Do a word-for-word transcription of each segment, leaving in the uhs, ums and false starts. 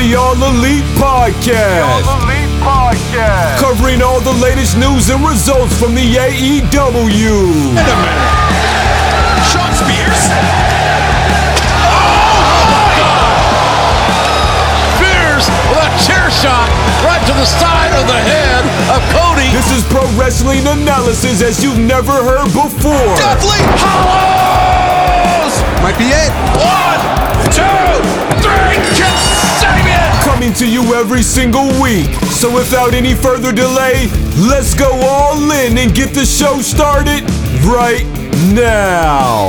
The All Elite Podcast. The All Elite Podcast. Covering all the latest news and results from the A E W. Wait a minute. Shawn Spears? Oh my God! Spears with a chair shot right to the side of the head of Cody. This is pro wrestling analysis as you've never heard before. Deathly Hallows! Might be it. One, two, three, Kasabian! Coming to you every single week. So without any further delay, let's go all in and get the show started right now.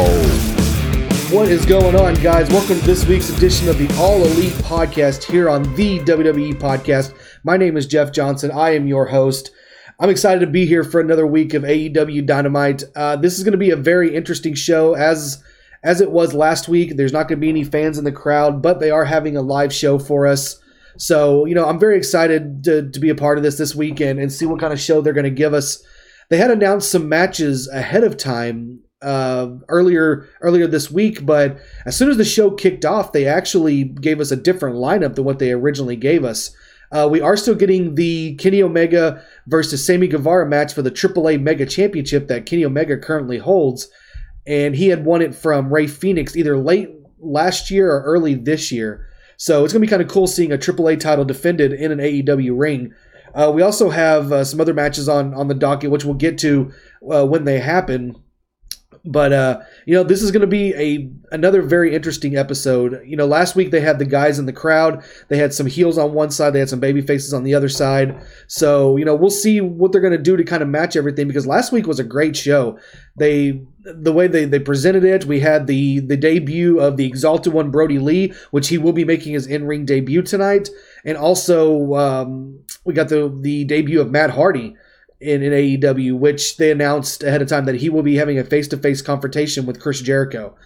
What is going on, guys? Welcome to this week's edition of the All Elite Podcast here on the W W E Podcast. My name is Jeff Johnson. I am your host. I'm excited to be here for another week of A E W Dynamite. Uh, this is going to be a very interesting show as as it was last week. There's not going to be any fans in the crowd, but they are having a live show for us. So, you know, I'm very excited to, to be a part of this this weekend and see what kind of show they're going to give us. They had announced some matches ahead of time uh, earlier earlier this week, but as soon as the show kicked off, they actually gave us a different lineup than what they originally gave us. Uh, we are still getting the Kenny Omega versus Sammy Guevara match for the triple A Mega Championship that Kenny Omega currently holds, and he had won it from Rey Fenix either late last year or early this year. So it's going to be kind of cool seeing a triple A title defended in an A E W ring. Uh, we also have uh, some other matches on, on the docket, which we'll get to uh, when they happen. But, uh, you know, this is going to be a another very interesting episode. You know, last week they had the guys in the crowd. They had some heels on one side. They had some baby faces on the other side. So, you know, we'll see what they're going to do to kind of match everything, because last week was a great show. They, the way they, they presented it, we had the, the debut of the Exalted One, Brody Lee, which he will be making his in-ring debut tonight. And also um, we got the, the debut of Matt Hardy in, in A E W, which they announced ahead of time that he will be having a face-to-face confrontation with Chris Jericho.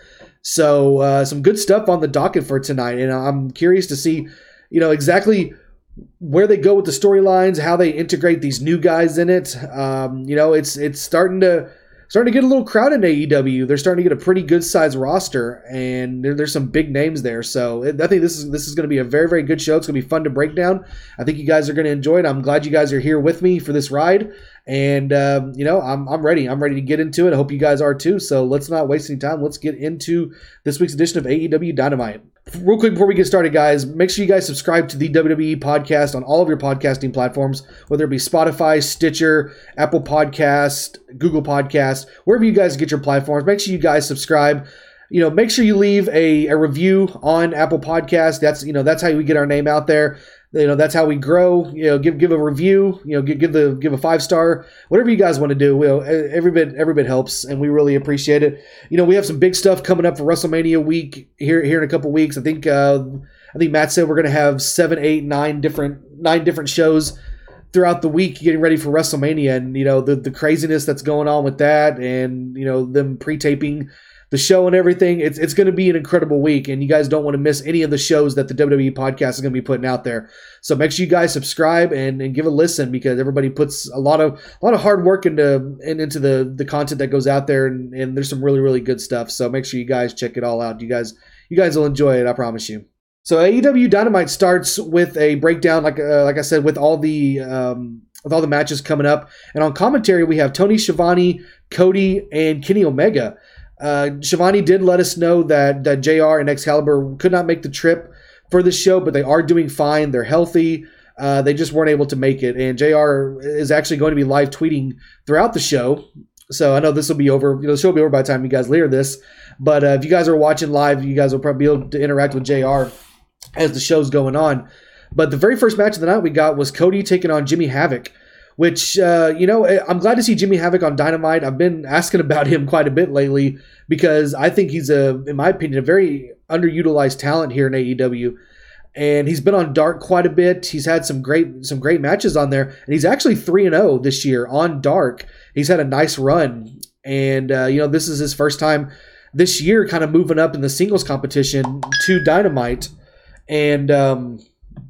So uh, some good stuff on the docket for tonight, and I'm curious to see, you know, exactly where they go with the storylines, how they integrate these new guys in it. Um, you know, it's it's starting to starting to get a little crowded in A E W. They're starting to get a pretty good sized roster, and there, there's some big names there. So I think this is this is going to be a very, very good show. It's going to be fun to break down. I think you guys are going to enjoy it. I'm glad you guys are here with me for this ride. And, um, you know, I'm I'm ready. I'm ready to get into it. I hope you guys are too. So let's not waste any time. Let's get into this week's edition of A E W Dynamite. Real quick before we get started, guys, make sure you guys subscribe to the W W E Podcast on all of your podcasting platforms, whether it be Spotify, Stitcher, Apple Podcast, Google Podcast, wherever you guys get your platforms. Make sure you guys subscribe. You know, make sure you leave a, a review on Apple Podcast. That's, you know, that's how we get our name out there. You know, that's how we grow. You know, give give a review. You know, give give the give a five star. Whatever you guys want to do. You know, every bit every bit helps, and we really appreciate it. You know, we have some big stuff coming up for WrestleMania week here here in a couple weeks. I think uh, I think Matt said we're going to have seven, eight, nine different nine different shows throughout the week getting ready for WrestleMania, and you know the the craziness that's going on with that, and you know them pre-taping the show and everything. It's it's going to be an incredible week, and you guys don't want to miss any of the shows that the W W E Podcast is going to be putting out there. So make sure you guys subscribe and, and give a listen, because everybody puts a lot of a lot of hard work into and into the the content that goes out there, and, and there's some really really good stuff. So make sure you guys check it all out. You guys you guys will enjoy it, I promise you. So A E W Dynamite starts with a breakdown, like uh, like I said, with all the um, with all the matches coming up, and on commentary we have Tony Schiavone, Cody, and Kenny Omega. Uh, Shivani did let us know that, that J R and Excalibur could not make the trip for the show, but they are doing fine. They're healthy. Uh, they just weren't able to make it. And J R is actually going to be live tweeting throughout the show. So I know this will be over. You know, the show will be over by the time you guys hear this. But uh, if you guys are watching live, you guys will probably be able to interact with J R as the show's going on. But the very first match of the night we got was Cody taking on Jimmy Havoc, which, uh, you know, I'm glad to see Jimmy Havoc on Dynamite. I've been asking about him quite a bit lately, because I think he's, a, in my opinion, a very underutilized talent here in A E W. And he's been on Dark quite a bit. He's had some great some great matches on there. And he's actually three and oh this year on Dark. He's had a nice run. And, uh, you know, this is his first time this year kind of moving up in the singles competition to Dynamite. And um,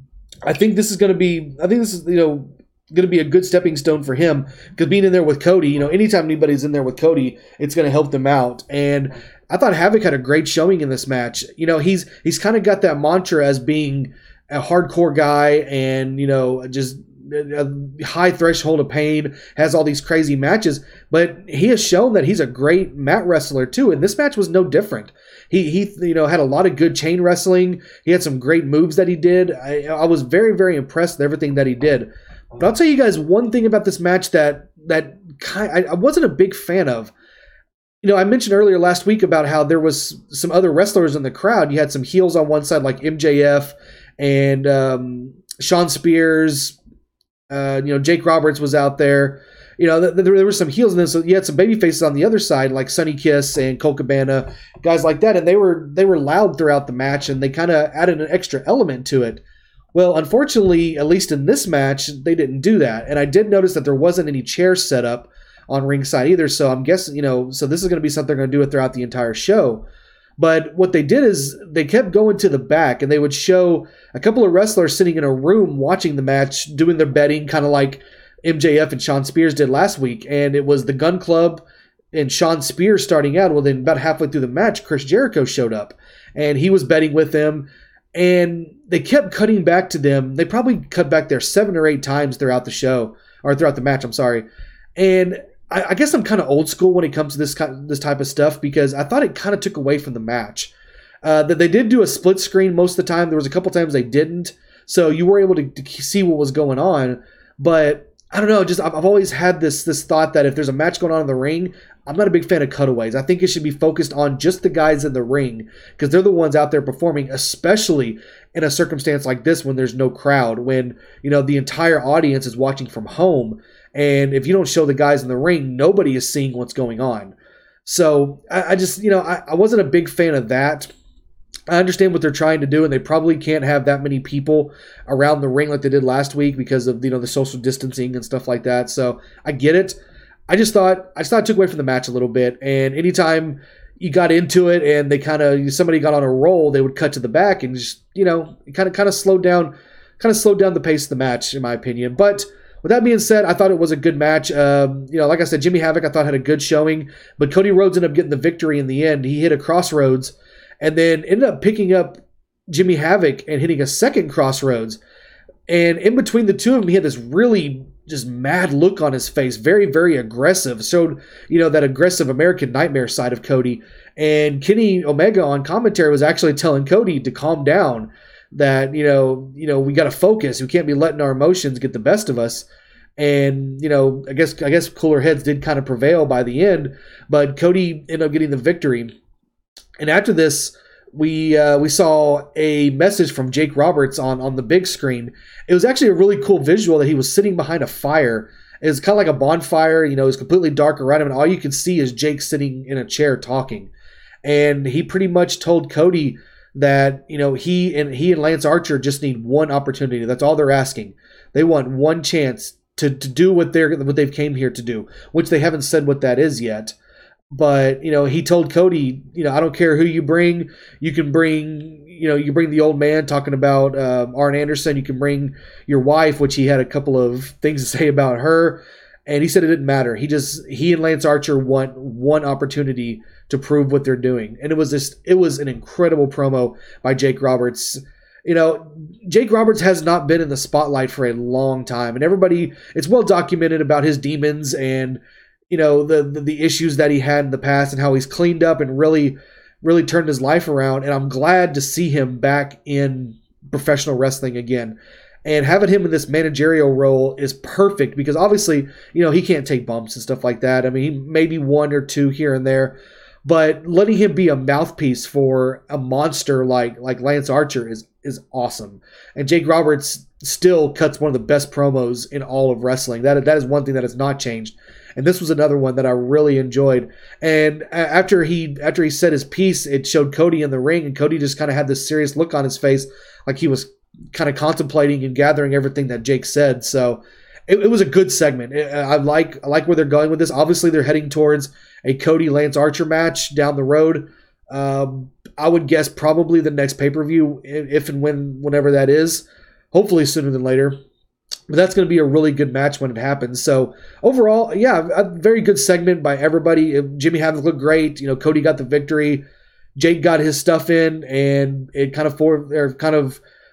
I think this is going to be, I think this is, you know, going to be a good stepping stone for him, because being in there with Cody, you know, anytime anybody's in there with Cody, it's going to help them out. And I thought Havoc had a great showing in this match. You know, he's he's kind of got that mantra as being a hardcore guy and, you know, just a high threshold of pain, has all these crazy matches, but he has shown that he's a great mat wrestler too, and this match was no different. He, he you know, had a lot of good chain wrestling. He had some great moves that he did. I, I was very, very impressed with everything that he did. But I'll tell you guys one thing about this match that that kind I, I wasn't a big fan of. You know, I mentioned earlier last week about how there was some other wrestlers in the crowd. You had some heels on one side like M J F and um, Shawn Spears. Uh, you know, Jake Roberts was out there. You know, th- there were some heels in this. So you had some baby faces on the other side, like Sonny Kiss and Colt Cabana, guys like that, and they were they were loud throughout the match, and they kind of added an extra element to it. Well, unfortunately, at least in this match, they didn't do that, and I did notice that there wasn't any chairs set up on ringside either. So I'm guessing, you know, so this is going to be something they're going to do it throughout the entire show. But what they did is they kept going to the back, and they would show a couple of wrestlers sitting in a room watching the match, doing their betting, kind of like M J F and Shawn Spears did last week. And it was the Gun Club and Shawn Spears starting out. Well, then about halfway through the match, Chris Jericho showed up, and he was betting with them. And they kept cutting back to them. They probably cut back there seven or eight times throughout the show, or throughout the match, I'm sorry. And I, I guess I'm kind of old school when it comes to this kind, this type of stuff, because I thought it kind of took away from the match. Uh, that they did do a split screen most of the time. There was a couple times they didn't, so you were able to, to see what was going on. But I don't know, just I've, I've always had this this thought that if there's a match going on in the ring, I'm not a big fan of cutaways. I think it should be focused on just the guys in the ring, because they're the ones out there performing, especially in a circumstance like this when there's no crowd, when, you know, the entire audience is watching from home. And if you don't show the guys in the ring, nobody is seeing what's going on. So I, I just, you know, I, I wasn't a big fan of that. I understand what they're trying to do, and they probably can't have that many people around the ring like they did last week because of, you know, the social distancing and stuff like that. So I get it. I just thought I just thought it took away from the match a little bit. And anytime you got into it and they kind of somebody got on a roll, they would cut to the back and just, you know, kind of kind of slowed down, kind of slowed down the pace of the match, in my opinion. But with that being said, I thought it was a good match. Um, you know, like I said, Jimmy Havoc I thought had a good showing, but Cody Rhodes ended up getting the victory in the end. He hit a crossroads and then ended up picking up Jimmy Havoc and hitting a second crossroads. And in between the two of them, he had this really just mad look on his face, very, very aggressive. Showed, you know, that aggressive American Nightmare side of Cody. And Kenny Omega on commentary was actually telling Cody to calm down, that, you know, you know, we got to focus. We can't be letting our emotions get the best of us. And, you know, I guess I guess cooler heads did kind of prevail by the end, but Cody ended up getting the victory. And after this, we uh, we saw a message from Jake Roberts on, on the big screen. It was actually a really cool visual that he was sitting behind a fire. It was kind of like a bonfire. You know, it was completely dark around him, and all you could see is Jake sitting in a chair talking. And he pretty much told Cody that, you know, he and he and Lance Archer just need one opportunity. That's all they're asking. They want one chance to, to do what they're what they've came here to do, which they haven't said what that is yet. But, you know, he told Cody, you know, I don't care who you bring. You can bring, you know, you bring the old man, talking about uh, Arn Anderson. You can bring your wife, which he had a couple of things to say about her. And he said it didn't matter. He just, he and Lance Archer want one opportunity to prove what they're doing. And it was just, it was an incredible promo by Jake Roberts. You know, Jake Roberts has not been in the spotlight for a long time. And everybody, it's well documented about his demons and, you know, the, the the issues that he had in the past and how he's cleaned up and really, really turned his life around. And I'm glad to see him back in professional wrestling again. And having him in this managerial role is perfect because obviously, you know, he can't take bumps and stuff like that. I mean, he maybe one or two here and there. But letting him be a mouthpiece for a monster like like Lance Archer is is awesome. And Jake Roberts still cuts one of the best promos in all of wrestling. That that is one thing that has not changed. And this was another one that I really enjoyed. And after he after he said his piece, it showed Cody in the ring, and Cody just kind of had this serious look on his face, like he was kind of contemplating and gathering everything that Jake said. So it, it was a good segment. I like I like where they're going with this. Obviously, they're heading towards a Cody Lance Archer match down the road. Um, I would guess probably the next pay-per-view, if and when whenever that is. Hopefully sooner than later. But that's going to be a really good match when it happens. So overall, yeah, a very good segment by everybody. Jimmy Havoc looked great. You know, Cody got the victory. Jake got his stuff in, and it kind of for or kind of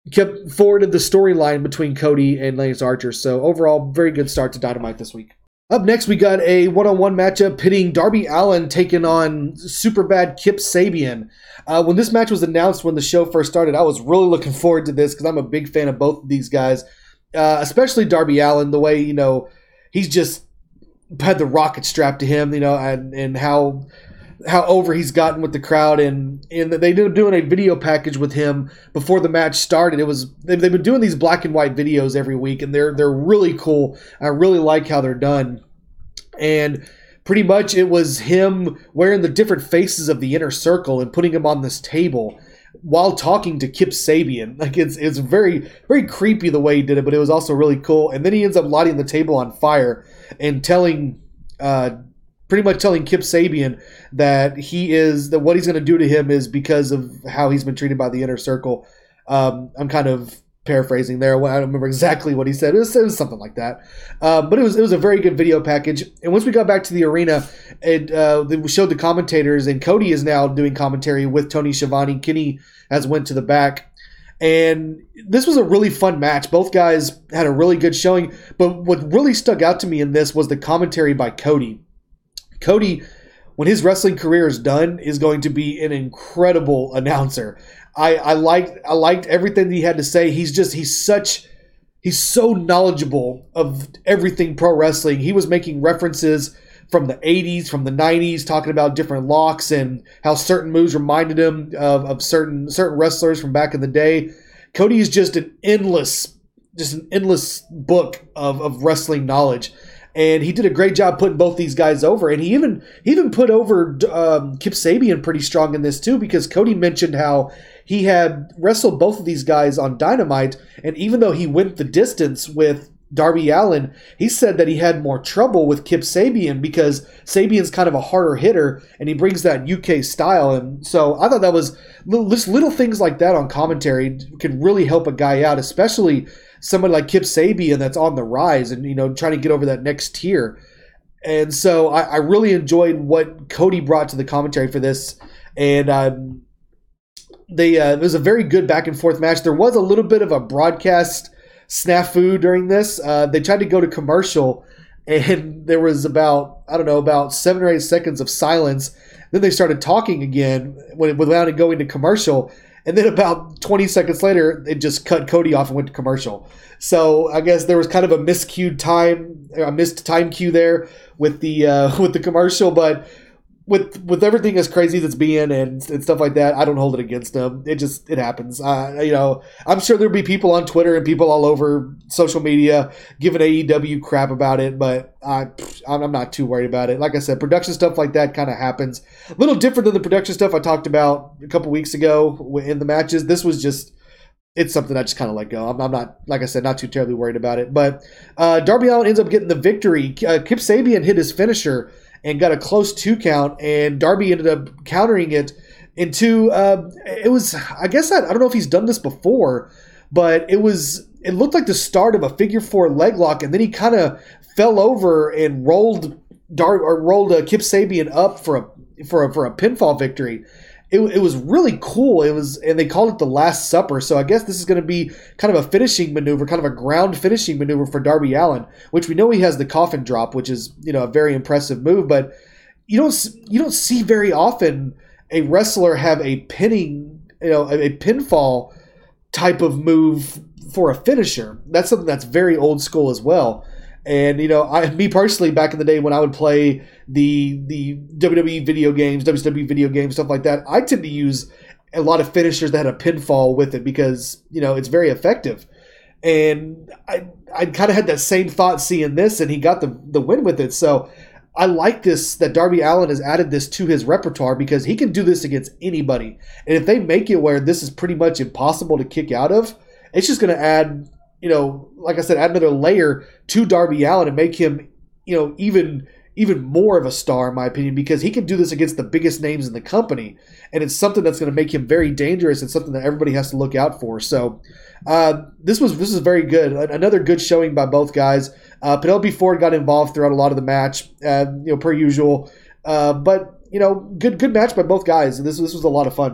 kept forwarded the storyline between Cody and Lance Archer. So overall, very good start to Dynamite this week. Up next, we got a one-on-one matchup pitting Darby Allin taking on Superbad Kip Sabian. Uh, when this match was announced when the show first started, I was really looking forward to this because I'm a big fan of both of these guys, uh, especially Darby Allin, the way, you know, he's just had the rocket strapped to him, you know, and, and how how over he's gotten with the crowd. And, and they ended up doing a video package with him before the match started. It was they've, they've been doing these black and white videos every week, and they're they're really cool. I really like how they're done. And pretty much it was him wearing the different faces of the Inner Circle and putting them on this table while talking to Kip Sabian. Like it's it's very, very creepy the way he did it, but it was also really cool. And then he ends up lighting the table on fire and telling, uh, pretty much telling Kip Sabian that he is, that what he's going to do to him is because of how he's been treated by the Inner Circle. Um, I'm kind of paraphrasing there. I don't remember exactly what he said. It was, it was something like that. Um, but it was it was a very good video package. And once we got back to the arena, it uh, they showed the commentators, and Cody is now doing commentary with Tony Schiavone. Kenny has went to the back. And this was a really fun match. Both guys had a really good showing. But what really stuck out to me in this was the commentary by Cody. Cody, when his wrestling career is done, is going to be an incredible announcer. I, I liked I liked everything that he had to say. He's just he's such he's so knowledgeable of everything pro wrestling. He was making references from the eighties, from the nineties, talking about different locks and how certain moves reminded him of, of certain certain wrestlers from back in the day. Cody is just an endless, just an endless book of, of wrestling knowledge. And he did a great job putting both these guys over. And he even he even put over um, Kip Sabian pretty strong in this too, because Cody mentioned how he had wrestled both of these guys on Dynamite, and even though he went the distance with Darby Allin, he said that he had more trouble with Kip Sabian because Sabian's kind of a harder hitter, and he brings that U K style. And so I thought that was little, just little things like that on commentary can really help a guy out, especially somebody like Kip Sabian that's on the rise and, you know, trying to get over that next tier. And so I, I really enjoyed what Cody brought to the commentary for this. And um, they uh, it was a very good back and forth match. There was a little bit of a broadcast snafu during this. Uh, they tried to go to commercial, and there was about, I don't know, about seven or eight seconds of silence. Then they started talking again when without it going to commercial. And then about twenty seconds later, it just cut Cody off and went to commercial. So I guess there was kind of a miscued time, a missed time cue there with the uh, with the commercial. But with with everything as crazy that's being and, and stuff like that, I don't hold it against them. It just it happens. Uh, you know, I'm sure there'll be people on Twitter and people all over social media giving A E W crap about it, but I I'm not too worried about it. Like I said, production stuff like that kind of happens. A little different than the production stuff I talked about a couple weeks ago in the matches. This was just, it's something I just kind of let go. I'm, I'm not, like I said, not too terribly worried about it. But uh, Darby Allin ends up getting the victory. Uh, Kip Sabian hit his finisher and got a close two count, and Darby ended up countering it into, uh, it was, I guess, I, I don't know if he's done this before, but it was, it looked like the start of a figure four leg lock, and then he kind of fell over and rolled Dar or rolled uh, Kip Sabian up for a for a, for a pinfall victory. It, it was really cool. It was, and they called it the Last Supper. So I guess this is going to be kind of a finishing maneuver, kind of a ground finishing maneuver for Darby Allin, which we know he has the coffin drop, which is, you know, a very impressive move. But you don't you don't see very often a wrestler have a pinning, you know, a, a pinfall type of move for a finisher. That's something that's very old school as well. And, you know, I, me personally, back in the day when I would play the the W W E video games, W C W video games, stuff like that, I tend to use a lot of finishers that had a pinfall with it because, you know, it's very effective. And I I kind of had that same thought seeing this, and he got the, the win with it. So I like this, that Darby Allin has added this to his repertoire because he can do this against anybody. And if they make it where this is pretty much impossible to kick out of, it's just going to add, you know, like I said, add another layer to Darby Allin and make him, you know, even even more of a star, in my opinion, because he can do this against the biggest names in the company. And it's something that's going to make him very dangerous and something that everybody has to look out for. So uh, this was this is very good. Another good showing by both guys. Uh, Penelope Ford got involved throughout a lot of the match, uh, you know, per usual. Uh, but, you know, good good match by both guys. This, this was a lot of fun.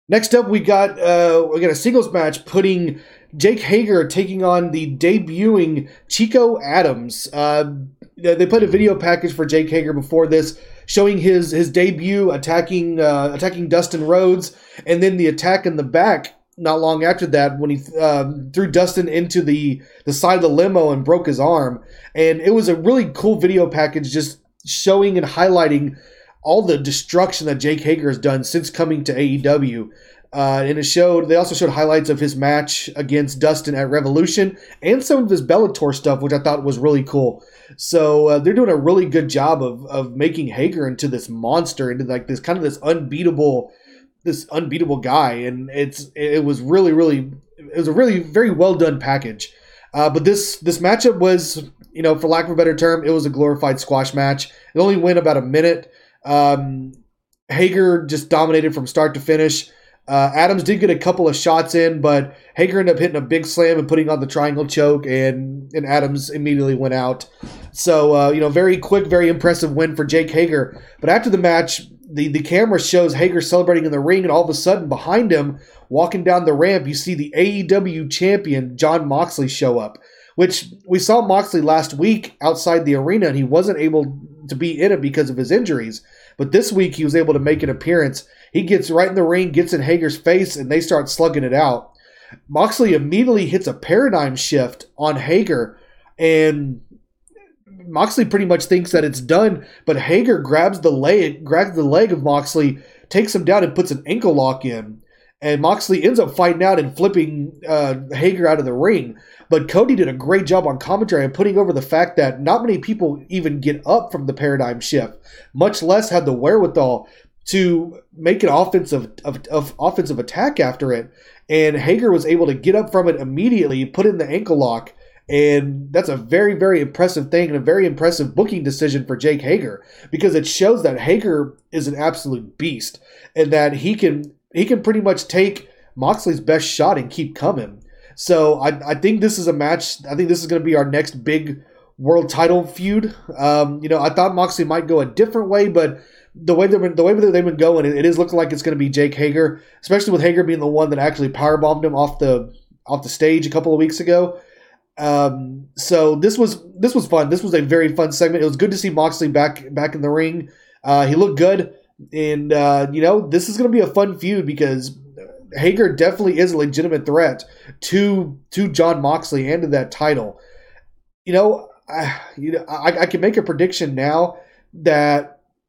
Next up, we got uh, we got a singles match putting Jake Hager taking on the debuting Chico Adams. Uh, they played a video package for Jake Hager before this, showing his his debut attacking uh, attacking Dustin Rhodes, and then the attack in the back not long after that when he uh, threw Dustin into the the side of the limo and broke his arm. And it was a really cool video package, just showing and highlighting all the destruction that Jake Hager has done since coming to A E W. Uh, and it showed, they also showed highlights of his match against Dustin at Revolution and some of his Bellator stuff, which I thought was really cool. So uh, they're doing a really good job of of making Hager into this monster, into like this kind of this unbeatable, this unbeatable guy. And it's it was really, really, it was a really very well done package. Uh, but this this matchup was, you know, for lack of a better term, it was a glorified squash match. It only went about a minute. Um, Hager just dominated from start to finish. Uh, Adams did get a couple of shots in, but Hager ended up hitting a big slam and putting on the triangle choke, and, and Adams immediately went out. So, uh, you know, very quick, very impressive win for Jake Hager. But after the match, the, the camera shows Hager celebrating in the ring, and all of a sudden, behind him, walking down the ramp, you see the A E W champion, Jon Moxley, show up, which we saw Moxley last week outside the arena, and he wasn't able to be in it because of his injuries. But this week, he was able to make an appearance. He gets right in the ring, gets in Hager's face, and they start slugging it out. Moxley immediately hits a paradigm shift on Hager, and Moxley pretty much thinks that it's done, but Hager grabs the leg, grabs the leg of Moxley, takes him down, and puts an ankle lock in. And Moxley ends up fighting out and flipping uh, Hager out of the ring. But Cody did a great job on commentary and putting over the fact that not many people even get up from the paradigm shift, much less have the wherewithal to make an offensive of, of offensive attack after it. And Hager was able to get up from it immediately, put in the ankle lock, and that's a very, very impressive thing and a very impressive booking decision for Jake Hager, because it shows that Hager is an absolute beast and that he can he can pretty much take Moxley's best shot and keep coming. So I, I think this is a match. I think this is going to be our next big world title feud. Um, you know, I thought Moxley might go a different way, but the way they've been, the way they've been going, it, it is looking like it's going to be Jake Hager, especially with Hager being the one that actually powerbombed him off the off the stage a couple of weeks ago. Um, so this was this was fun. This was a very fun segment. It was good to see Moxley back back in the ring. Uh, he looked good, and uh, you know, this is going to be a fun feud because Hager definitely is a legitimate threat to to Jon Moxley and to that title. You know, I, you know, I, I can make a prediction now that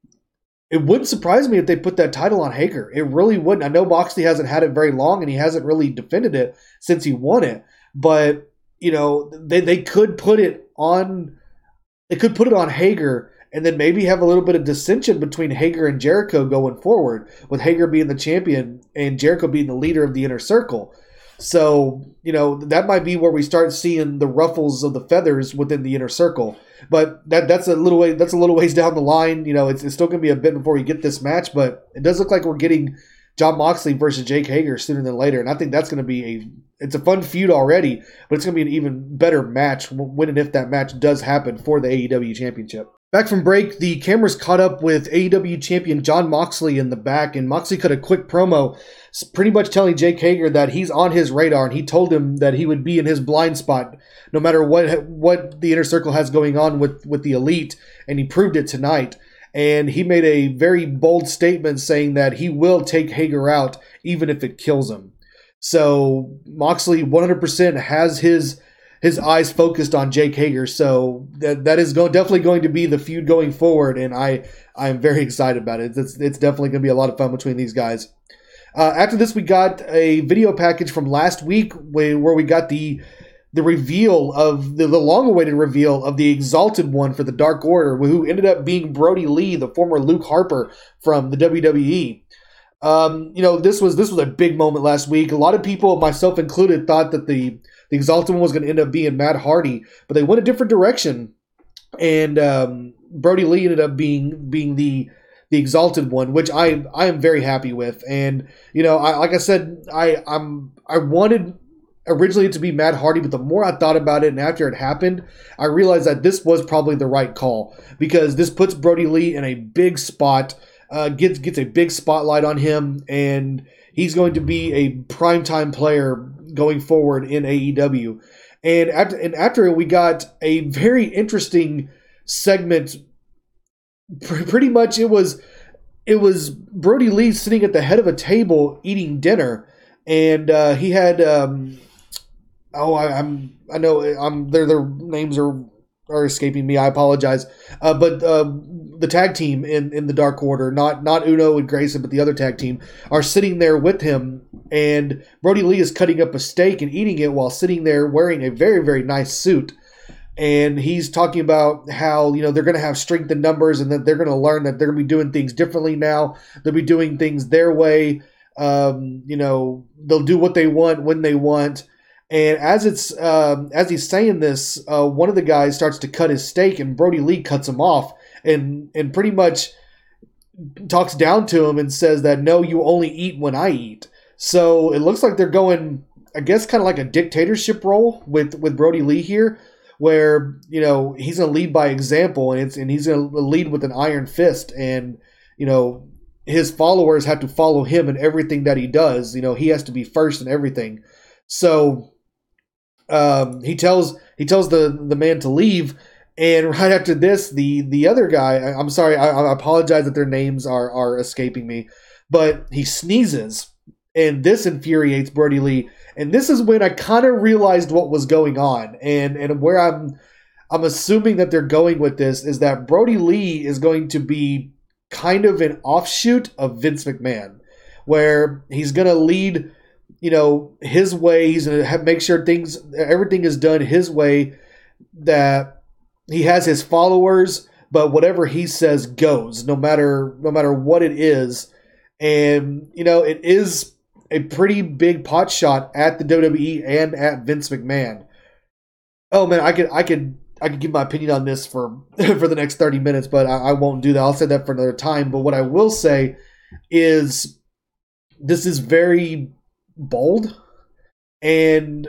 it wouldn't surprise me if they put that title on Hager. It really wouldn't. I know Moxley hasn't had it very long, and he hasn't really defended it since he won it. But you know, they they could put it on. They could put it on Hager, and then maybe have a little bit of dissension between Hager and Jericho going forward, with Hager being the champion and Jericho being the leader of the Inner Circle. So, you know, that might be where we start seeing the ruffles of the feathers within the Inner Circle. But that that's a little way that's a little ways down the line. You know, it's, it's still going to be a bit before we get this match, but it does look like we're getting Jon Moxley versus Jake Hager sooner than later, and I think that's going to be a it's a fun feud already, but it's going to be an even better match when and if that match does happen for the A E W Championship. Back from break, the cameras caught up with A E W champion Jon Moxley in the back, and Moxley cut a quick promo pretty much telling Jake Hager that he's on his radar, and he told him that he would be in his blind spot no matter what what the Inner Circle has going on with, with the Elite, and he proved it tonight. And he made a very bold statement saying that he will take Hager out even if it kills him. So Moxley one hundred percent has his his eyes focused on Jake Hager. So that that is go, definitely going to be the feud going forward, and I I am very excited about it. It's it's definitely going to be a lot of fun between these guys. Uh, after this, we got a video package from last week where, where we got the the reveal of the, the long-awaited reveal of the Exalted One for the Dark Order, who ended up being Brody Lee, the former Luke Harper from the W W E. Um, you know, this was this was a big moment last week. A lot of people, myself included, thought that the, the Exalted One was going to end up being Matt Hardy, but they went a different direction, and um, Brody Lee ended up being being the the Exalted One, which I I am very happy with. And you know, I, like I said, I I'm I wanted originally it to be Matt Hardy, but the more I thought about it and after it happened, I realized that this was probably the right call, because this puts Brody Lee in a big spot, uh, gets gets a big spotlight on him, and he's going to be a primetime player going forward in A E W. And after, and after it, we got a very interesting segment. Pretty much it was it was Brody Lee sitting at the head of a table eating dinner, and uh, he had um, oh I, I'm I know I'm their their names are are escaping me. I apologize, uh, but uh, the tag team in, in the Dark Order, not not Uno and Grayson, but the other tag team, are sitting there with him, and Brody Lee is cutting up a steak and eating it while sitting there wearing a very very nice suit. And he's talking about how, you know, they're going to have strength in numbers and that they're going to learn that they're going to be doing things differently now. They'll be doing things their way. Um, you know, they'll do what they want when they want. And as it's um, as he's saying this, uh, one of the guys starts to cut his steak, and Brody Lee cuts him off and and pretty much talks down to him and says that, no, you only eat when I eat. So it looks like they're going, I guess, kind of like a dictatorship role with, with Brody Lee here, where, you know, he's going to lead by example, and it's and he's going to lead with an iron fist, and, you know, his followers have to follow him in everything that he does. You know, he has to be first in everything. So um, he tells he tells the the man to leave, and right after this, the the other guy, I, I'm sorry, I, I apologize that their names are are escaping me, but he sneezes, and this infuriates Brody Lee. And this is when I kind of realized what was going on, and and where I'm I'm assuming that they're going with this is that Brody Lee is going to be kind of an offshoot of Vince McMahon, where he's going to lead, you know, his way. He's going to make sure things, everything is done his way, that he has his followers, but whatever he says goes, no matter no matter what it is. And, you know, it is a pretty big pot shot at the W W E and at Vince McMahon. Oh man, I could I could I could give my opinion on this for for the next thirty minutes, but I, I won't do that. I'll say that for another time. But what I will say is this is very bold, and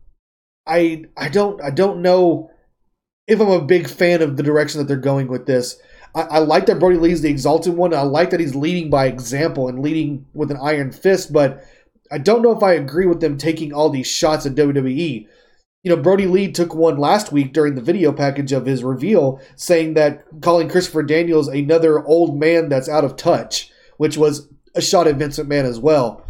I I don't I don't know if I'm a big fan of the direction that they're going with this. I, I like that Brody Lee's the exalted one. I like that he's leading by example and leading with an iron fist, but I don't know if I agree with them taking all these shots at W W E. You know, Brody Lee took one last week during the video package of his reveal, saying that calling Christopher Daniels another old man that's out of touch, which was a shot at Vince McMahon as well.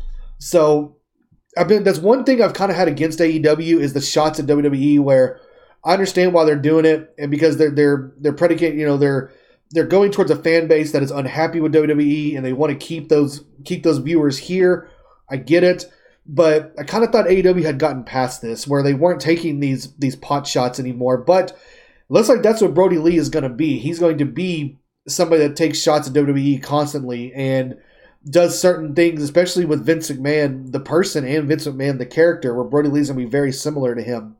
So I've been that's one thing I've kind of had against A E W is the shots at W W E, where I understand why they're doing it, and because they're they're they're predicating, you know, they're they're going towards a fan base that is unhappy with W W E, and they want to keep those keep those viewers here. I get it, but I kind of thought A E W had gotten past this, where they weren't taking these these pot shots anymore. But it looks like that's what Brody Lee is going to be. He's going to be somebody that takes shots at W W E constantly and does certain things, especially with Vince McMahon, the person, and Vince McMahon, the character, where Brody Lee's going to be very similar to him.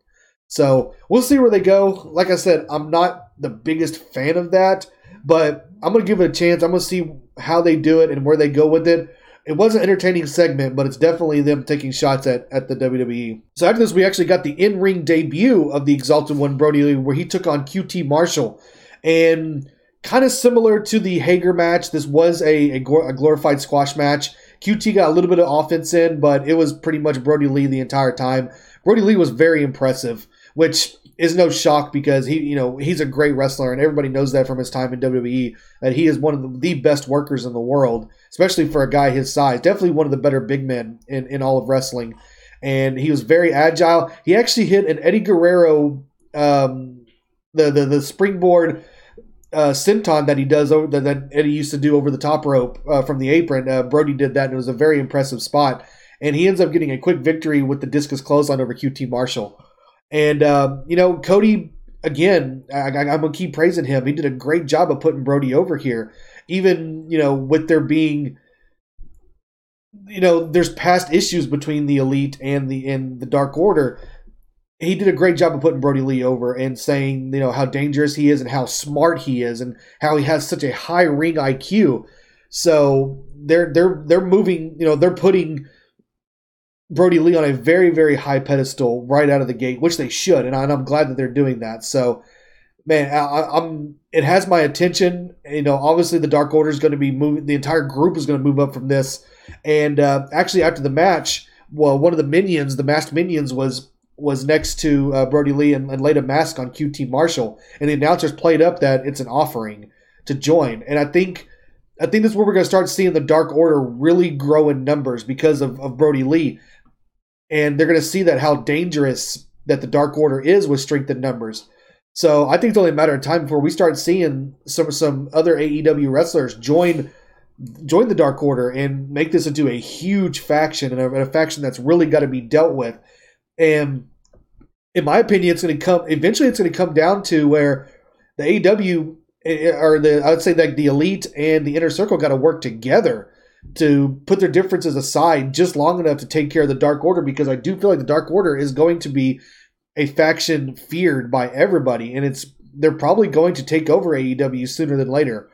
So we'll see where they go. Like I said, I'm not the biggest fan of that, but I'm going to give it a chance. I'm going to see how they do it and where they go with it. It was an entertaining segment, but it's definitely them taking shots at, at the W W E. So after this, we actually got the in-ring debut of the Exalted One, Brody Lee, where he took on Q T Marshall. And kind of similar to the Hager match, this was a, a, a glorified squash match. Q T got a little bit of offense in, but it was pretty much Brody Lee the entire time. Brody Lee was very impressive, which is no shock because he, you know, he's a great wrestler, and everybody knows that from his time in W W E, that he is one of the, the best workers in the world, especially for a guy his size. Definitely one of the better big men in, in all of wrestling. And he was very agile. He actually hit an Eddie Guerrero, um, the, the, the springboard uh, senton that he does, over that, that Eddie used to do over the top rope uh, from the apron. Uh, Brody did that, and it was a very impressive spot. And he ends up getting a quick victory with the discus clothesline over Q T Marshall. And, um, you know, Cody, again, I, I, I'm going to keep praising him. He did a great job of putting Brody over here. Even, you know, with there being, you know, there's past issues between the Elite and the and the Dark Order. He did a great job of putting Brody Lee over and saying, you know, how dangerous he is and how smart he is and how he has such a high ring I Q. So they're they're they're moving, you know, they're putting Brody Lee on a very, very high pedestal right out of the gate, which they should, and I'm glad that they're doing that. So, man, I, I'm. It has my attention. You know, obviously the Dark Order is going to be moving. The entire group is going to move up from this. And uh, actually, after the match, well, one of the minions, the masked minions, was was next to uh, Brody Lee and, and laid a mask on Q T Marshall, and the announcers played up that it's an offering to join. And I think I think this is where we're going to start seeing the Dark Order really grow in numbers because of, of Brody Lee. And they're going to see that how dangerous that the Dark Order is with strength in numbers. So I think it's only a matter of time before we start seeing some some other A E W wrestlers join join the Dark Order and make this into a huge faction, and a, and a faction that's really got to be dealt with. And in my opinion, it's going to come eventually. It's going to come down to where the A E W or the I would say like the Elite and the Inner Circle got to work together to put their differences aside just long enough to take care of the Dark Order, because I do feel like the Dark Order is going to be a faction feared by everybody, and it's they're probably going to take over A E W sooner than later.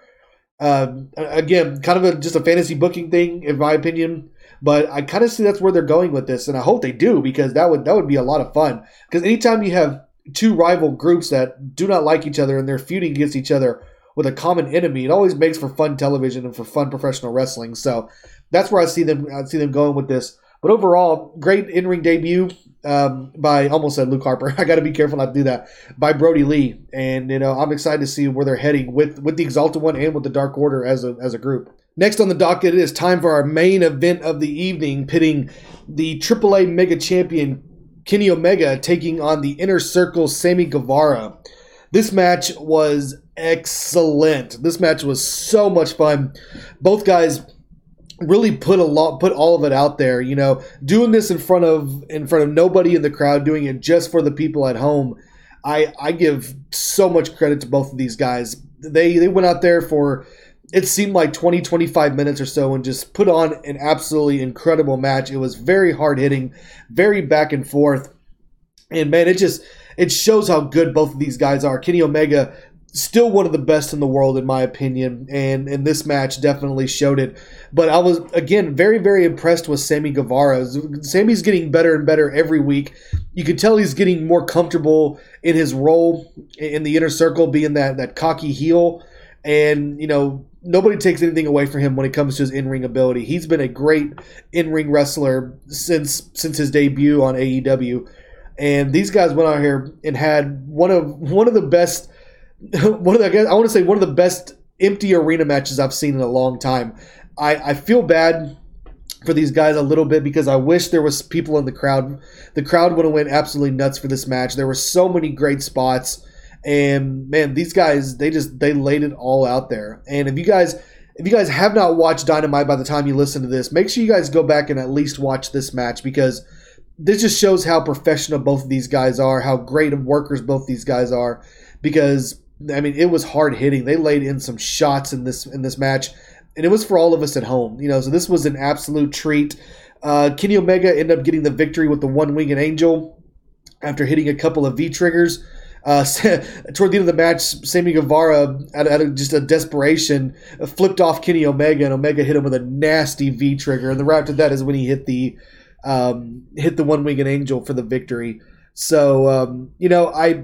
Um, again, kind of a, just a fantasy booking thing, in my opinion, but I kind of see that's where they're going with this, and I hope they do, because that would that would be a lot of fun. Because anytime you have two rival groups that do not like each other and they're feuding against each other with a common enemy, it always makes for fun television and for fun professional wrestling. So that's where I see them. I see them going with this. But overall, great in-ring debut um, by, I almost said Luke Harper. I got to be careful not to do that. By Brody Lee, and you know I'm excited to see where they're heading with with the Exalted One and with the Dark Order as a as a group. Next on the docket, it is time for our main event of the evening, pitting the triple A Mega Champion Kenny Omega taking on the Inner Circle Sammy Guevara. This match was excellent. This match was so much fun. Both guys really put a lot, put all of it out there. You know, doing this in front of in front of nobody in the crowd, doing it just for the people at home. I I give so much credit to both of these guys. They they went out there for, it seemed like twenty, twenty-five minutes or so, and just put on an absolutely incredible match. It was very hard hitting, very back and forth, and man, it just it shows how good both of these guys are. Kenny Omega, still one of the best in the world, in my opinion, and, and this match definitely showed it. But I was, again, very, very impressed with Sammy Guevara. Sammy's getting better and better every week. You can tell he's getting more comfortable in his role in the Inner Circle, being that, that cocky heel. And, you know, nobody takes anything away from him when it comes to his in-ring ability. He's been a great in-ring wrestler since since his debut on A E W. And these guys went out here and had one of one of the best One of the, I want to say one of the best empty arena matches I've seen in a long time. I, I feel bad for these guys a little bit, because I wish there was people in the crowd. The crowd would have went absolutely nuts for this match. There were so many great spots, and man, these guys, they just they laid it all out there. And if you guys if you guys have not watched Dynamite by the time you listen to this, make sure you guys go back and at least watch this match, because this just shows how professional both of these guys are, how great of workers both these guys are. Because I mean, it was hard hitting. They laid in some shots in this in this match, and it was for all of us at home. You know, so this was an absolute treat. Uh, Kenny Omega ended up getting the victory with the one-winged angel after hitting a couple of V triggers. Uh, toward the end of the match, Sammy Guevara, out of just a desperation, flipped off Kenny Omega, and Omega hit him with a nasty V trigger. And the right after that is when he hit the um, hit the one-winged angel for the victory. So um, you know, I.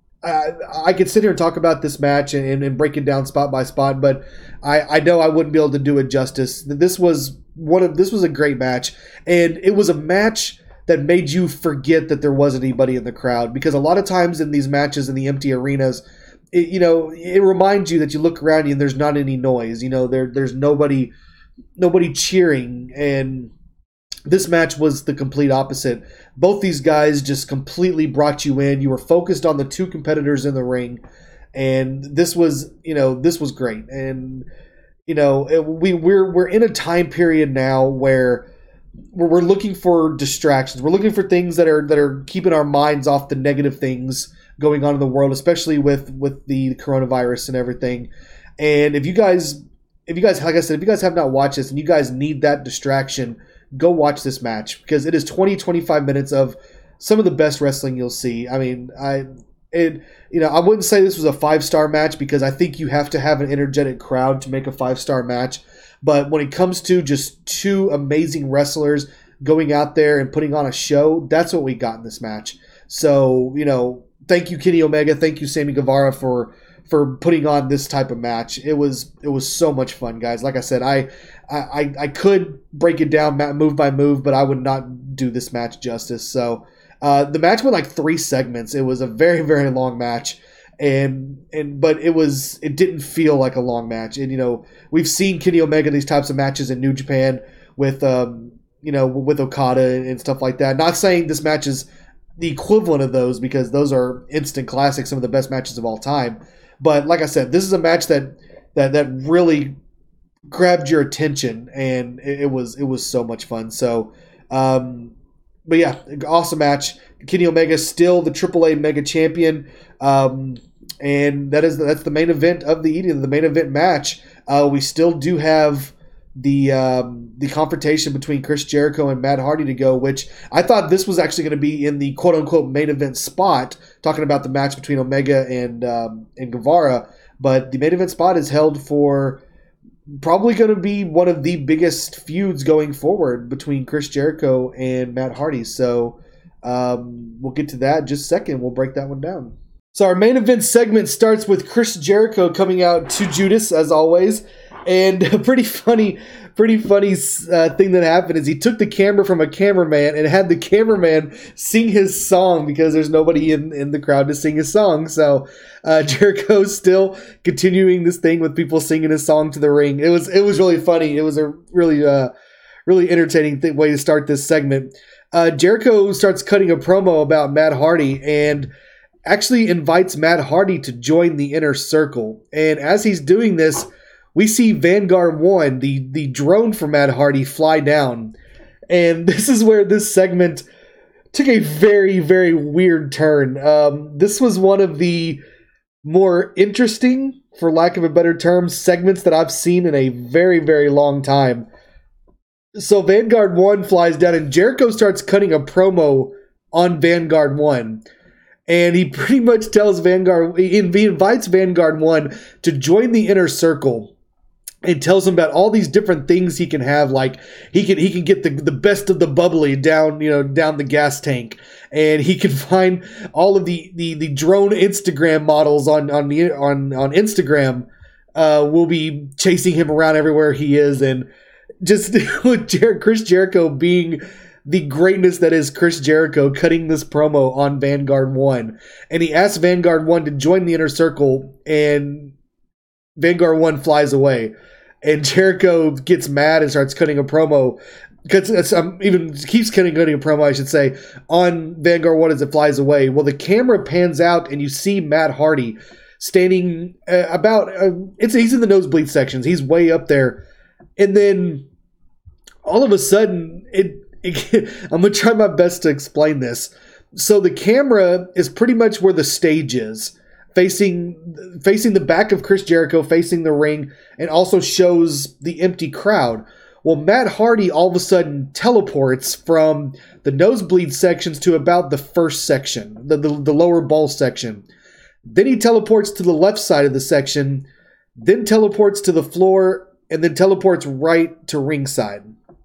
I, I could sit here and talk about this match and, and break it down spot by spot, but I, I know I wouldn't be able to do it justice. This was one of this was a great match, and it was a match that made you forget that there was anybody in the crowd, because a lot of times in these matches in the empty arenas, it, you know, it reminds you that you look around you and there's not any noise. You know, there there's nobody nobody cheering, and this match was the complete opposite. Both these guys just completely brought you in. You were focused on the two competitors in the ring, and this was, you know, this was great. And you know, it, we we're we're in a time period now where we're, we're looking for distractions. We're looking for things that are that are keeping our minds off the negative things going on in the world, especially with with the coronavirus and everything. And if you guys, if you guys, like I said, if you guys have not watched this and you guys need that distraction, go watch this match, because it is twenty, twenty-five minutes of some of the best wrestling you'll see. I mean, I it you know, I wouldn't say this was a five-star match, because I think you have to have an energetic crowd to make a five-star match. But when it comes to just two amazing wrestlers going out there and putting on a show, that's what we got in this match. So, you know, thank you, Kenny Omega. Thank you, Sammy Guevara, for for putting on this type of match. It was it was so much fun, guys. Like I said, I I, I, I could break it down move by move, but I would not do this match justice. So uh, the match went like three segments. It was a very, very long match. And and but it was it didn't feel like a long match. And you know, we've seen Kenny Omega these types of matches in New Japan with um you know with Okada and stuff like that. Not saying this match is the equivalent of those, because those are instant classics, some of the best matches of all time. But like I said, this is a match that that that really grabbed your attention, and it, it was it was so much fun. So um but yeah, awesome match. Kenny Omega still the triple A Mega Champion. Um And that is that's the main event of the evening, the main event match. Uh, we still do have the um, the confrontation between Chris Jericho and Matt Hardy to go, which I thought this was actually going to be in the quote unquote main event spot, talking about the match between Omega and um, and Guevara. But the main event spot is held for probably going to be one of the biggest feuds going forward between Chris Jericho and Matt Hardy. So um, we'll get to that in just a second. We'll break that one down. So our main event segment starts with Chris Jericho coming out to Judas, as always. And a pretty funny, pretty funny uh, thing that happened is he took the camera from a cameraman and had the cameraman sing his song, because there's nobody in, in the crowd to sing his song. So uh, Jericho's still continuing this thing with people singing his song to the ring. It was it was really funny. It was a really uh, really entertaining th- way to start this segment. Uh, Jericho starts cutting a promo about Matt Hardy and actually invites Matt Hardy to join the Inner Circle. And as he's doing this, we see Vanguard One, the, the drone for Matt Hardy, fly down. And this is where this segment took a very, very weird turn. Um, this was one of the more interesting, for lack of a better term, segments that I've seen in a very, very long time. So Vanguard One flies down, and Jericho starts cutting a promo on Vanguard One. And he pretty much tells Vanguard, he invites Vanguard One to join the Inner Circle, and tells him about all these different things he can have. Like he can he can get the, the best of the bubbly down, you know, down the gas tank, and he can find all of the the, the drone Instagram models on on the, on on Instagram uh, will be chasing him around everywhere he is, and just with Jer- Chris Jericho being the greatness that is Chris Jericho, cutting this promo on Vanguard One. And he asks Vanguard One to join the Inner Circle, and Vanguard One flies away. And Jericho gets mad and starts cutting a promo. Cuts, um, even keeps cutting, cutting a promo, I should say, on Vanguard One as it flies away. Well, the camera pans out, and you see Matt Hardy standing uh, about, uh, it's he's in the nosebleed sections. He's way up there. And then all of a sudden, it I'm going to try my best to explain this. So the camera is pretty much where the stage is, facing facing the back of Chris Jericho, facing the ring, and also shows the empty crowd. Well, Matt Hardy all of a sudden teleports from the nosebleed sections to about the first section, the, the, the lower ball section. Then he teleports to the left side of the section, then teleports to the floor, and then teleports right to ringside.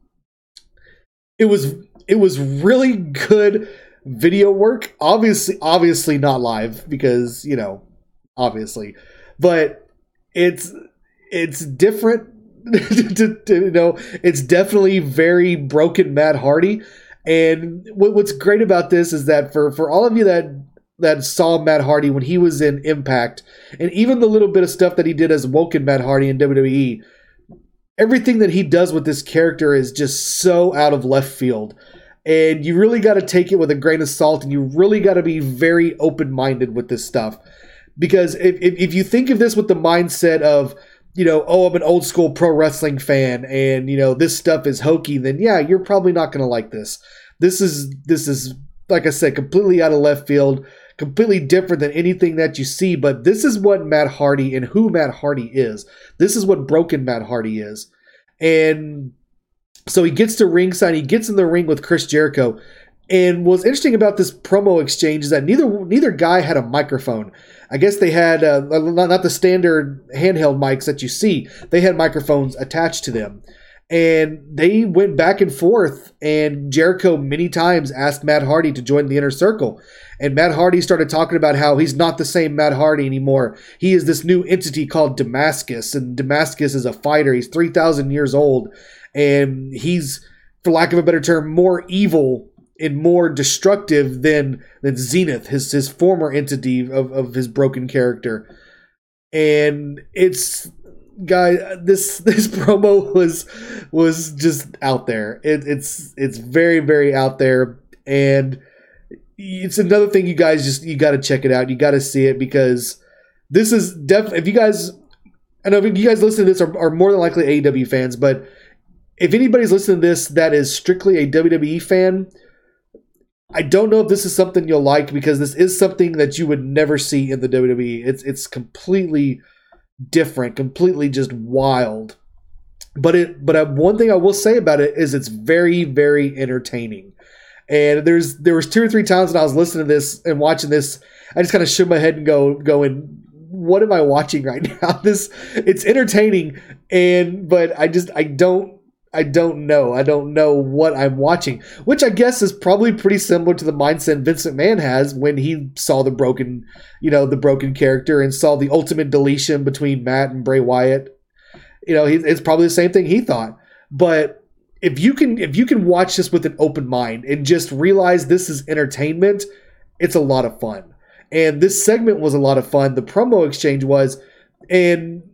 It was it was really good video work. Obviously, obviously not live, because, you know, obviously, but it's it's different. to, to, you know, it's definitely very broken Matt Hardy. And what, what's great about this is that for for all of you that that saw Matt Hardy when he was in Impact, and even the little bit of stuff that he did as Woken Matt Hardy in W W E, everything that he does with this character is just so out of left field. And you really got to take it with a grain of salt, and you really got to be very open-minded with this stuff. Because if, if, if you think of this with the mindset of, you know, oh, I'm an old school pro wrestling fan, and, you know, this stuff is hokey, then yeah, you're probably not going to like this. This is, this is, like I said, completely out of left field, completely different than anything that you see. But this is what Matt Hardy and who Matt Hardy is. This is what broken Matt Hardy is. And so he gets to ringside, he gets in the ring with Chris Jericho. And what's interesting about this promo exchange is that neither neither guy had a microphone. I guess they had, uh, not the standard handheld mics that you see. They had microphones attached to them. And they went back and forth, and Jericho many times asked Matt Hardy to join the Inner Circle. And Matt Hardy started talking about how he's not the same Matt Hardy anymore. He is this new entity called Damascus, and Damascus is a fighter. He's three thousand years old, and he's, for lack of a better term, more evil and more destructive than, than Zenith, his, his former entity of, of his broken character. And it's... Guy, this this promo was was just out there. It, it's it's very very out there, and it's another thing you guys just you got to check it out. You got to see it because this is definitely. If you guys, I know if you guys listen to this are, are more than likely A E W fans, but if anybody's listening to this that is strictly a W W E fan, I don't know if this is something you'll like because this is something that you would never see in the W W E. It's it's completely different, completely just wild. But it, but one thing I will say about it is it's very, very entertaining. And there's there was two or three times when I was listening to this and watching this, I just kind of shook my head and go going, what am I watching right now? This it's entertaining, and but I just I don't I don't know. I don't know what I'm watching, which I guess is probably pretty similar to the mindset Vince McMahon has when he saw the broken, you know, the broken character and saw the ultimate deletion between Matt and Bray Wyatt. You know, he, it's probably the same thing he thought. But if you can, if you can watch this with an open mind and just realize this is entertainment, it's a lot of fun. And this segment was a lot of fun. The promo exchange was, and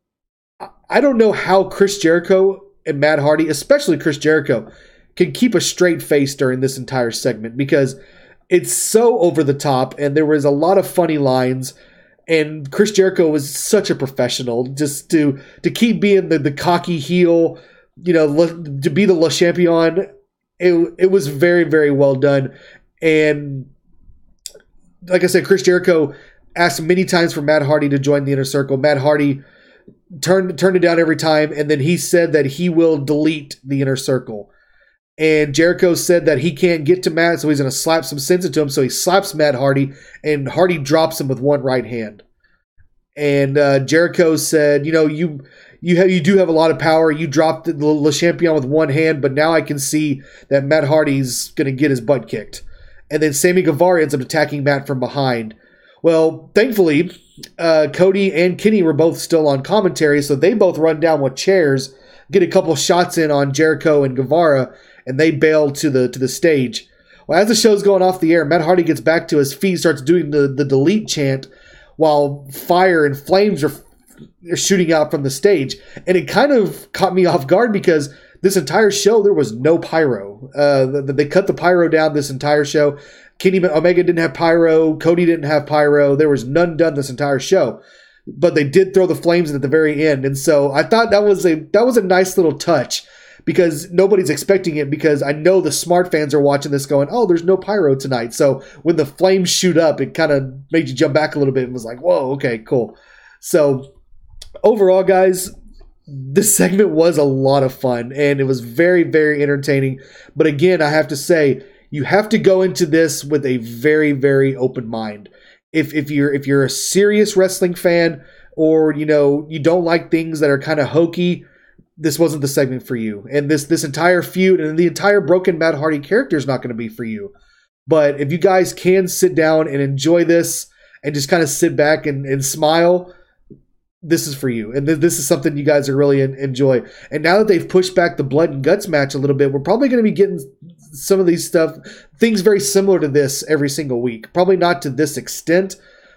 I don't know how Chris Jericho and Matt Hardy, especially Chris Jericho, can keep a straight face during this entire segment because it's so over the top and there was a lot of funny lines, and Chris Jericho was such a professional just to to keep being the, the cocky heel, you know, to be the Le Champion. It, it was very, very well done. And like I said, Chris Jericho asked many times for Matt Hardy to join the Inner Circle. Matt Hardy Turned turned it down every time, and then he said that he will delete the Inner Circle. And Jericho said that he can't get to Matt, so he's going to slap some sense into him. So he slaps Matt Hardy, and Hardy drops him with one right hand. And uh, Jericho said, "You know, you you have you do have a lot of power. You dropped the Le Champion with one hand, but now I can see that Matt Hardy's going to get his butt kicked." And then Sammy Guevara ends up attacking Matt from behind. Well, thankfully, uh, Cody and Kenny were both still on commentary, so they both run down with chairs, get a couple shots in on Jericho and Guevara, and they bail to the to the stage. Well, as the show's going off the air, Matt Hardy gets back to his feet, starts doing the, the delete chant while fire and flames are, are shooting out from the stage. And it kind of caught me off guard because this entire show, there was no pyro. Uh, they cut the pyro down this entire show. Kenny Omega didn't have pyro. Cody didn't have pyro. There was none done this entire show. But they did throw the flames in at the very end. And so I thought that was a that was a nice little touch because nobody's expecting it, because I know the smart fans are watching this going, oh, there's no pyro tonight. So when the flames shoot up, it kind of made you jump back a little bit and was like, whoa, okay, cool. So overall, guys, this segment was a lot of fun and it was very, very entertaining. But again, I have to say, you have to go into this with a very, very open mind. If if you're if you're a serious wrestling fan, or you know you don't like things that are kind of hokey, this wasn't the segment for you. And this this entire feud and the entire broken Matt Hardy character is not going to be for you. But if you guys can sit down and enjoy this and just kind of sit back and, and smile, this is for you. And th- this is something you guys are really en- enjoy. And now that they've pushed back the blood and guts match a little bit, we're probably going to be getting some of these stuff, things very similar to this every single week. Probably not to this extent,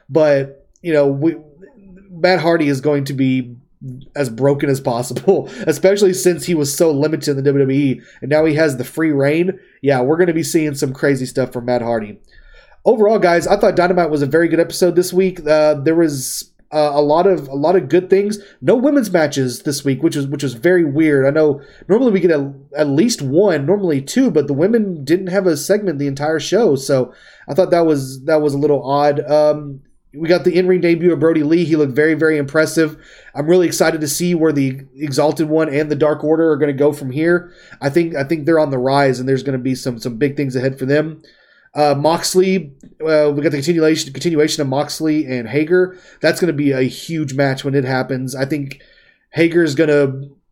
but you know, we, Matt Hardy is going to be as broken as possible, especially since he was so limited in the W W E and now he has the free reign. Yeah, we're going to be seeing some crazy stuff from Matt Hardy. Overall, guys, I thought Dynamite was a very good episode this week. Uh, there was Uh, a lot of a lot of good things. No women's matches this week, which was which was very weird. I know normally we get a, at least one, normally two, but the women didn't have a segment the entire show, so I thought that was that was a little odd. Um, we got the in-ring debut of Brody Lee. He looked very, very impressive. I'm really excited to see where the Exalted One and the Dark Order are going to go from here. I think I think they're on the rise, and there's going to be some some big things ahead for them. Uh, Moxley, uh, we got the continuation continuation of Moxley and Hager. That's going to be a huge match when it happens. I think Hager is going to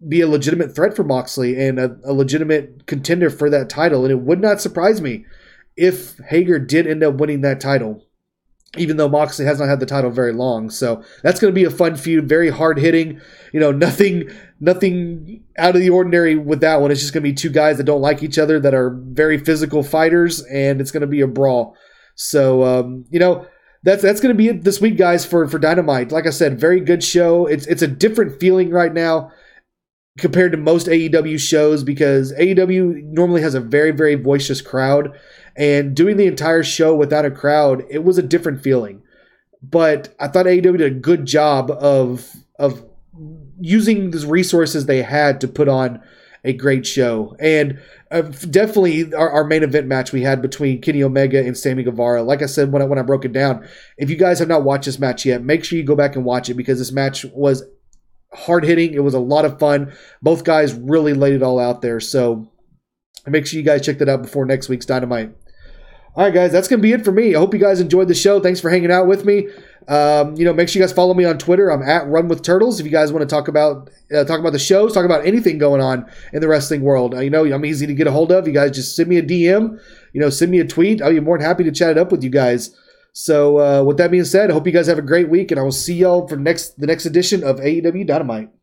be a legitimate threat for Moxley and a, a legitimate contender for that title. And it would not surprise me if Hager did end up winning that title, even though Moxley has not had the title very long. So that's going to be a fun feud, very hard hitting. You know, nothing, nothing out of the ordinary with that one. It's just going to be two guys that don't like each other that are very physical fighters, and it's going to be a brawl. So, um, you know, that's that's going to be it this week, guys, for for Dynamite. Like I said, very good show. It's it's a different feeling right now compared to most A E W shows, because A E W normally has a very, very boisterous crowd, and doing the entire show without a crowd, it was a different feeling. But I thought A E W did a good job of of using the resources they had to put on a great show. And uh, definitely our, our main event match we had between Kenny Omega and Sammy Guevara. Like I said when I, when I broke it down, if you guys have not watched this match yet, make sure you go back and watch it, because this match was hard hitting. It was a lot of fun. Both guys really laid it all out there. So make sure you guys check that out before next week's Dynamite. All right, guys, that's going to be it for me. I hope you guys enjoyed the show. Thanks for hanging out with me. Um, you know, make sure you guys follow me on Twitter. I'm at Run With Turtles. If you guys want to talk about uh, talk about the shows, talk about anything going on in the wrestling world, uh, you know, I'm easy to get a hold of. You guys just send me a D M. You know, send me a tweet. I'll be more than happy to chat it up with you guys. So, uh, with that being said, I hope you guys have a great week, and I will see y'all for next the next edition of A E W Dynamite.